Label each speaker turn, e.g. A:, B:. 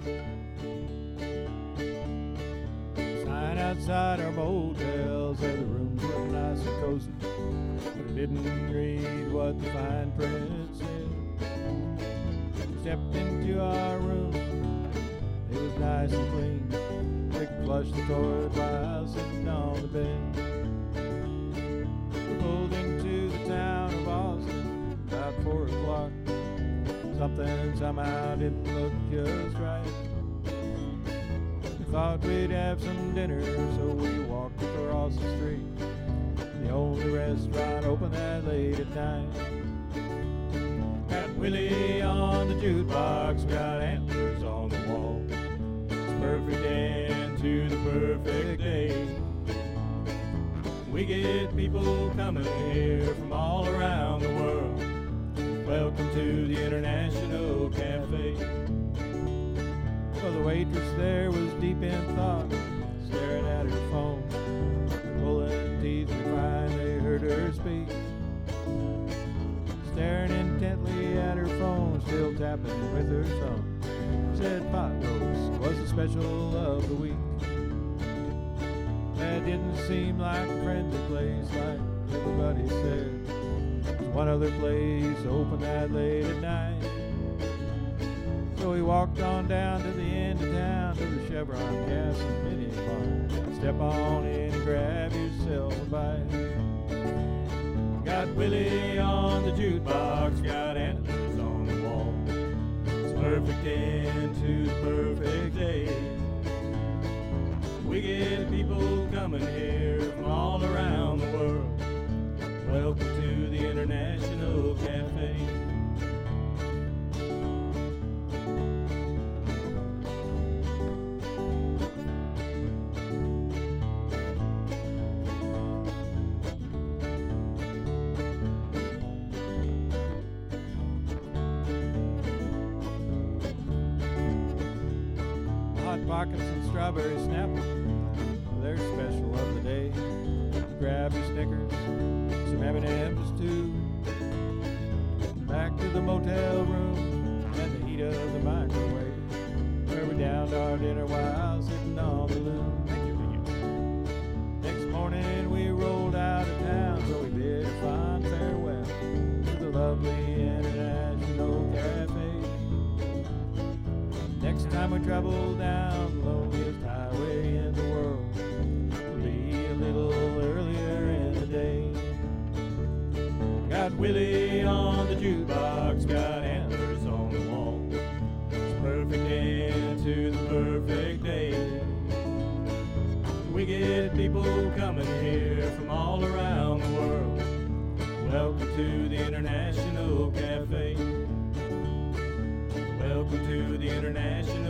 A: Sign outside our motel said the rooms were nice and cozy, but it didn't read what the fine print said. Stepped into our room, it was nice and clean. We could flush the toilet while sitting on the bed. We pulled into the town of Austin about 4 o'clock. Something somehow didn't look just right. We thought we'd have some dinner, so we walked across the street, the only restaurant open that late at night. Got Willie on the jukebox, got antlers on the wall. It's perfect end to the perfect day. We get people coming here from all around the world. Welcome to the International Cafe. Well, the waitress there was deep in thought, staring at her phone. Pulling teeth, we finally heard her speak. Staring intently at her phone, still tapping with her thumb. Said pot roast was the special of the week. That didn't seem like a friendly place, like everybody said. There's one other place open that late at night. So we walked on down to the end of town, to the Chevron Gas and Mini Bar. Step on in and grab yourself a bite. Got Willie on the jukebox, got antlers on the wall. It's perfect end to the perfect day. We get people coming here from all around the world. Welcome to the International Cafe. Hot Pockets and strawberry Snapple, they're special of the day. Grab your Snickers, some M&M's too. Back to the motel room and the heat of the microwave, where we downed our dinner while sitting on the loom. Thank you. Next morning we rolled out of town, so we bid a fond farewell to the lovely International Cafe. Next time we travel down the loneliest highway in the world, we'll be a little earlier in the day. Got Willie on the jukebox, got antlers on the wall. It's perfect end to the perfect day. We get people coming here from all around the world. Welcome to the International Cafe. Welcome to the International